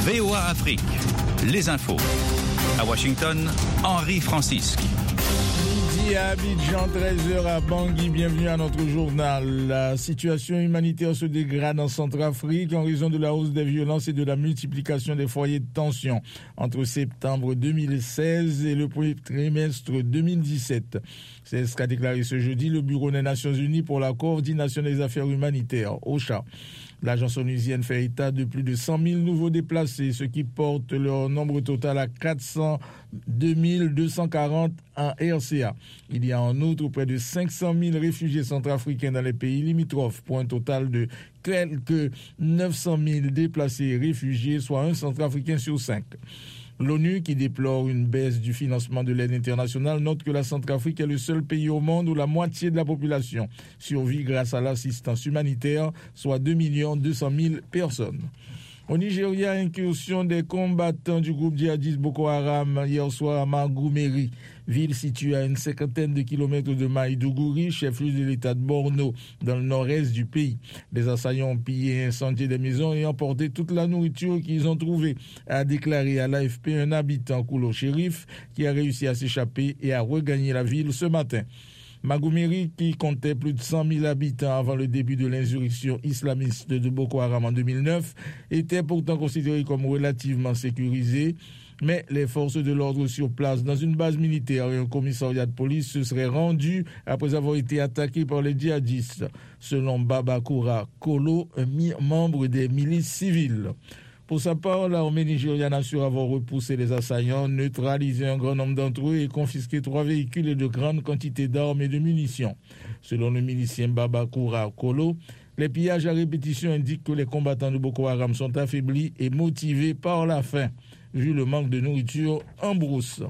VOA Afrique, les infos. À Washington, Henri Francisque. Midi à Abidjan, 13h à Bangui, bienvenue à notre journal. La situation humanitaire se dégrade en Centrafrique en raison de la hausse des violences et de la multiplication des foyers de tension entre septembre 2016 et le premier trimestre 2017. C'est ce qu'a déclaré ce jeudi le Bureau des Nations Unies pour la coordination des affaires humanitaires, OCHA. L'agence onusienne fait état de plus de 100 000 nouveaux déplacés, ce qui porte leur nombre total à 402 240 en RCA. Il y a en outre près de 500 000 réfugiés centrafricains dans les pays limitrophes, pour un total de quelques 900 000 déplacés et réfugiés, soit un centrafricain sur 5. L'ONU, qui déplore une baisse du financement de l'aide internationale, note que la Centrafrique est le seul pays au monde où la moitié de la population survit grâce à l'assistance humanitaire, soit 2 200 000 personnes. Au Nigeria, incursion des combattants du groupe djihadiste Boko Haram hier soir à Magoumeri, ville située à une cinquantaine de kilomètres de Maïdougouri, chef-lieu de l'état de Borno, dans le nord-est du pays. Les assaillants ont pillé et incendié des maisons et emporté toute la nourriture qu'ils ont trouvée, a déclaré à l'AFP un habitant Koulo Chérif qui a réussi à s'échapper et à regagner la ville ce matin. Magoumeri, qui comptait plus de 100 000 habitants avant le début de l'insurrection islamiste de Boko Haram en 2009, était pourtant considéré comme relativement sécurisé, mais les forces de l'ordre sur place, dans une base militaire et un commissariat de police, se seraient rendus après avoir été attaqués par les djihadistes, selon Babakura Kolo, un membre des milices civiles. Pour sa part, l'armée nigériane assure avoir repoussé les assaillants, neutralisé un grand nombre d'entre eux et confisqué 3 véhicules et de grandes quantités d'armes et de munitions. Selon le milicien Babakura Kolo, les pillages à répétition indiquent que les combattants de Boko Haram sont affaiblis et motivés par la faim, vu le manque de nourriture en brousse.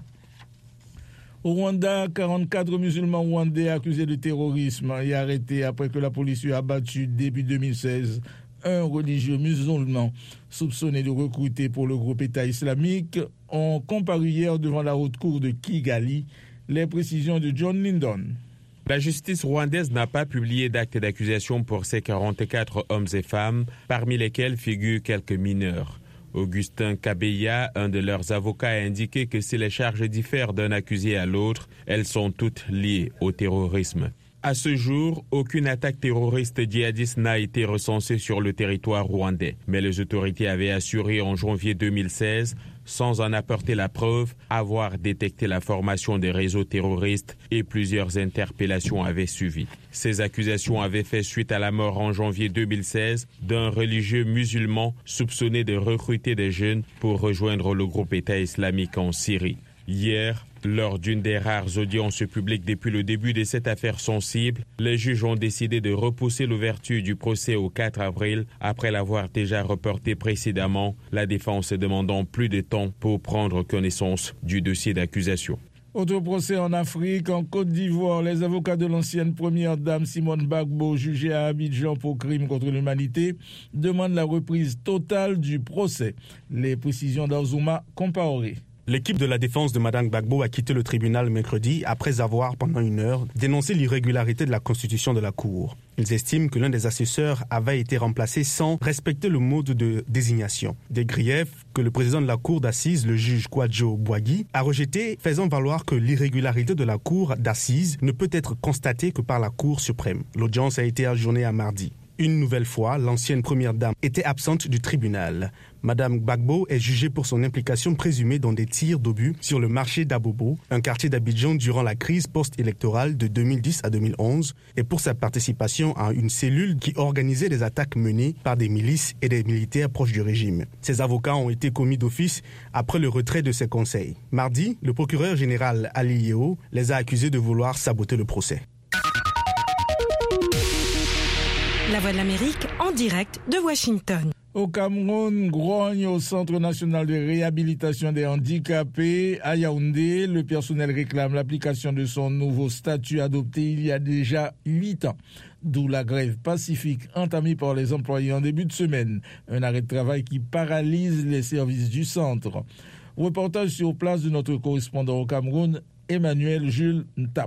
Au Rwanda, 44 musulmans rwandais accusés de terrorisme et arrêtés après que la police eut abattu début 2016 un religieux musulman soupçonné de recruter pour le groupe État islamique ont comparu hier devant la haute cour de Kigali. Les précisions de John Lindon. La justice rwandaise n'a pas publié d'acte d'accusation pour ces 44 hommes et femmes, parmi lesquels figurent quelques mineurs. Augustin Kabeya, un de leurs avocats, a indiqué que si les charges diffèrent d'un accusé à l'autre, elles sont toutes liées au terrorisme. À ce jour, aucune attaque terroriste djihadiste n'a été recensée sur le territoire rwandais. Mais les autorités avaient assuré en janvier 2016, sans en apporter la preuve, avoir détecté la formation des réseaux terroristes et plusieurs interpellations avaient suivi. Ces accusations avaient fait suite à la mort en janvier 2016 d'un religieux musulman soupçonné de recruter des jeunes pour rejoindre le groupe État islamique en Syrie. Hier, lors d'une des rares audiences publiques depuis le début de cette affaire sensible, les juges ont décidé de repousser l'ouverture du procès au 4 avril après l'avoir déjà reporté précédemment, la défense demandant plus de temps pour prendre connaissance du dossier d'accusation. Autre procès en Afrique, en Côte d'Ivoire, les avocats de l'ancienne première dame Simone Gbagbo, jugée à Abidjan pour crime contre l'humanité, demandent la reprise totale du procès. Les précisions d'Azuma Compaoré. L'équipe de la défense de Mme Gbagbo a quitté le tribunal mercredi après avoir, pendant 1 heure, dénoncé l'irrégularité de la constitution de la Cour. Ils estiment que l'un des assesseurs avait été remplacé sans respecter le mode de désignation. Des griefs que le président de la Cour d'assises, le juge Kwadjo Boagui, a rejetés, faisant valoir que l'irrégularité de la Cour d'assises ne peut être constatée que par la Cour suprême. L'audience a été ajournée à mardi. Une nouvelle fois, l'ancienne première dame était absente du tribunal. Madame Gbagbo est jugée pour son implication présumée dans des tirs d'obus sur le marché d'Abobo, un quartier d'Abidjan durant la crise post-électorale de 2010 à 2011, et pour sa participation à une cellule qui organisait des attaques menées par des milices et des militaires proches du régime. Ses avocats ont été commis d'office après le retrait de ses conseils. Mardi, le procureur général Ali Yeo les a accusés de vouloir saboter le procès. La Voix de l'Amérique en direct de Washington. Au Cameroun, grogne au Centre national de réhabilitation des handicapés à Yaoundé. Le personnel réclame l'application de son nouveau statut adopté il y a déjà 8 ans. D'où la grève pacifique entamée par les employés en début de semaine. Un arrêt de travail qui paralyse les services du centre. Reportage sur place de notre correspondant au Cameroun, Emmanuel Jules Ntap.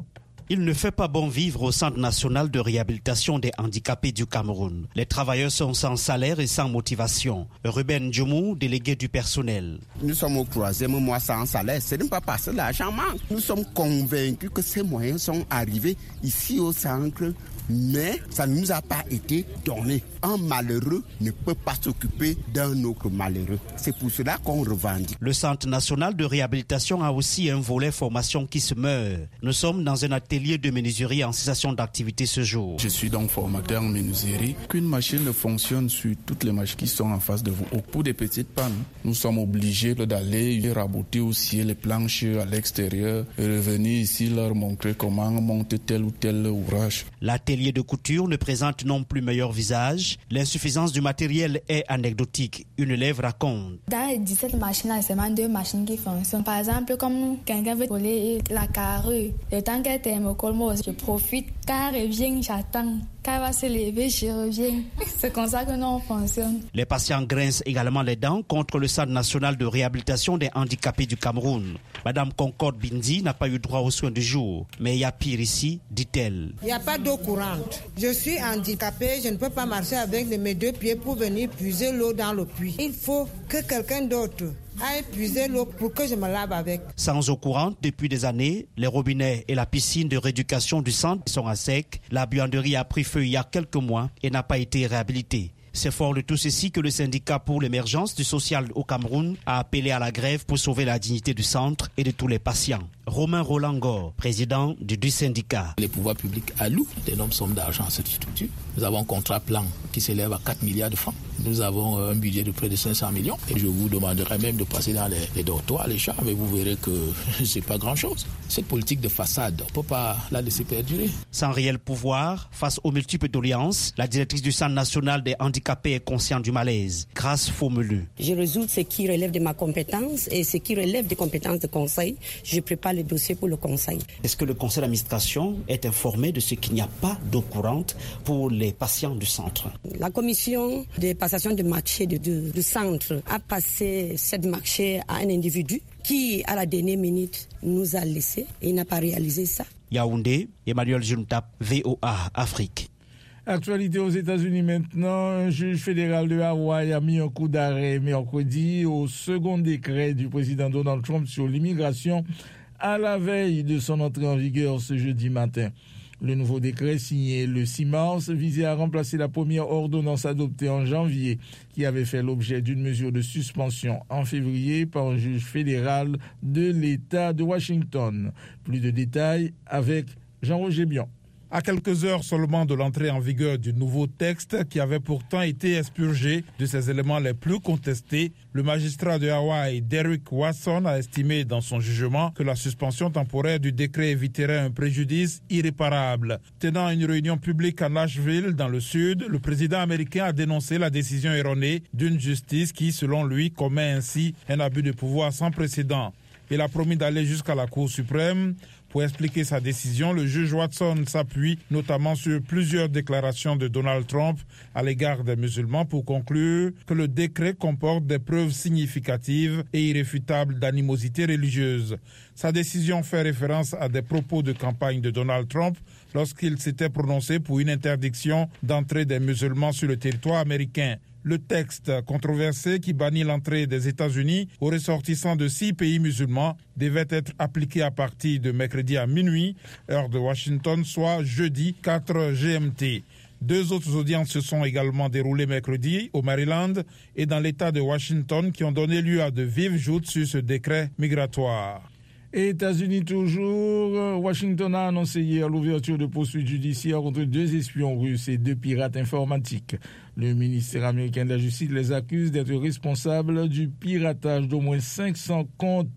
Il ne fait pas bon vivre au Centre national de réhabilitation des handicapés du Cameroun. Les travailleurs sont sans salaire et sans motivation. Ruben Djoumou, délégué du personnel. Nous sommes au 3e mois sans salaire. Ce n'est pas parce que l'argent manque. Nous sommes convaincus que ces moyens sont arrivés ici au centre, mais ça ne nous a pas été donné. Un malheureux ne peut pas s'occuper d'un autre malheureux. C'est pour cela qu'on revendique. Le Centre national de réhabilitation a aussi un volet formation qui se meurt. Nous sommes dans un atelier de menuiserie en cessation d'activité ce jour. Je suis donc formateur en menuiserie. Qu'une machine fonctionne sur toutes les machines qui sont en face de vous. Au bout des petites pannes, nous sommes obligés d'aller raboter aussi les planches à l'extérieur et revenir ici leur montrer comment monter tel ou tel ouvrage. L'atelier de couture ne présente non plus meilleur visage. L'insuffisance du matériel est anecdotique. Une élève raconte. Dans les 17 machines-là, c'est seulement 2 machines qui fonctionnent. Par exemple, comme quelqu'un veut coller la carrure, le temps qu'elle me colle, moi, je profite. Quand elle revient, j'attends. Quand elle va se lever, je reviens. C'est comme ça que nous, on fonctionne. Les patients grincent également les dents contre le Centre national de réhabilitation des handicapés du Cameroun. Madame Concorde Bindi n'a pas eu droit aux soins du jour. Mais il y a pire ici, dit-elle. Il n'y a pas d'eau courante. Je suis handicapée, je ne peux pas marcher avec mes 2 pieds pour venir puiser l'eau dans le puits. Il faut que quelqu'un d'autre aille puiser l'eau pour que je me lave avec. Sans eau courante depuis des années, les robinets et la piscine de rééducation du centre sont à sec. La buanderie a pris feu il y a quelques mois et n'a pas été réhabilitée. C'est fort de tout ceci que le syndicat pour l'émergence du social au Cameroun a appelé à la grève pour sauver la dignité du centre et de tous les patients. Romain Rolangor, président du syndicat. Les pouvoirs publics allouent d'énormes sommes d'argent à cette structure. Nous avons un contrat plan qui s'élève à 4 milliards de francs. Nous avons un budget de près de 500 millions. Et je vous demanderai même de passer dans les dortoirs, les chambres, et vous verrez que c'est pas grand-chose. Cette politique de façade, on ne peut pas la laisser perdurer. Sans réel pouvoir, face aux multiples doléances, la directrice du Centre national des handicapés est consciente du malaise. Grâce Faumeleux. Je résous ce qui relève de ma compétence et ce qui relève des compétences de conseil. Je prépare le dossier pour le conseil. Est-ce que le conseil d'administration est informé de ce qu'il n'y a pas d'eau courante pour les patients du centre? La commission de passation de marché du centre a passé cette marché à un individu qui, à la dernière minute, nous a laissé et n'a pas réalisé ça. Yaoundé, Emmanuel Juntap, VOA Afrique. Actualité aux États-Unis maintenant, un juge fédéral de Hawaï a mis un coup d'arrêt mercredi au second décret du président Donald Trump sur l'immigration à la veille de son entrée en vigueur ce jeudi matin. Le nouveau décret signé le 6 mars visait à remplacer la première ordonnance adoptée en janvier qui avait fait l'objet d'une mesure de suspension en février par un juge fédéral de l'État de Washington. Plus de détails avec Jean-Roger Bion. À quelques heures seulement de l'entrée en vigueur du nouveau texte qui avait pourtant été expurgé de ses éléments les plus contestés, le magistrat de Hawaï, Derrick Watson, a estimé dans son jugement que la suspension temporaire du décret éviterait un préjudice irréparable. Tenant une réunion publique à Nashville, dans le sud, le président américain a dénoncé la décision erronée d'une justice qui, selon lui, commet ainsi un abus de pouvoir sans précédent. Il a promis d'aller jusqu'à la Cour suprême. Pour expliquer sa décision, le juge Watson s'appuie notamment sur plusieurs déclarations de Donald Trump à l'égard des musulmans pour conclure que le décret comporte des preuves significatives et irréfutables d'animosité religieuse. Sa décision fait référence à des propos de campagne de Donald Trump lorsqu'il s'était prononcé pour une interdiction d'entrée des musulmans sur le territoire américain. Le texte controversé qui bannit l'entrée des États-Unis aux ressortissants de 6 pays musulmans devait être appliqué à partir de mercredi à minuit, heure de Washington, soit jeudi 4 GMT. 2 autres audiences se sont également déroulées mercredi au Maryland et dans l'État de Washington qui ont donné lieu à de vives joutes sur ce décret migratoire. États-Unis toujours, Washington a annoncé hier l'ouverture de poursuites judiciaires contre 2 espions russes et 2 pirates informatiques. Le ministère américain de la Justice les accuse d'être responsables du piratage d'au moins 500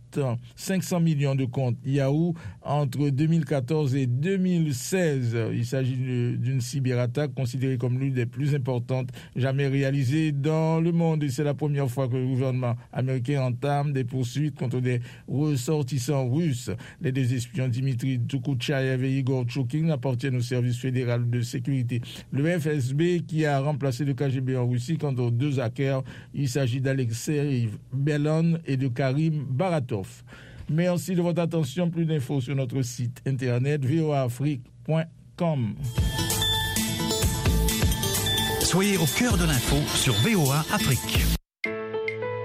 millions de comptes Yahoo entre 2014 et 2016. Il s'agit d'une cyberattaque considérée comme l'une des plus importantes jamais réalisées dans le monde. Et c'est la première fois que le gouvernement américain entame des poursuites contre des ressortissants russes. Les 2 espions Dimitri Tukuchayev et Igor Choukin appartiennent au service fédéral de sécurité. Le FSB qui a remplacé le KGB en Russie quant aux 2 hackers. Il s'agit d'Alexei Belon et de Karim Baratov. Merci de votre attention. Plus d'infos sur notre site internet voaafrique.com. Soyez au cœur de l'info sur VOA Afrique.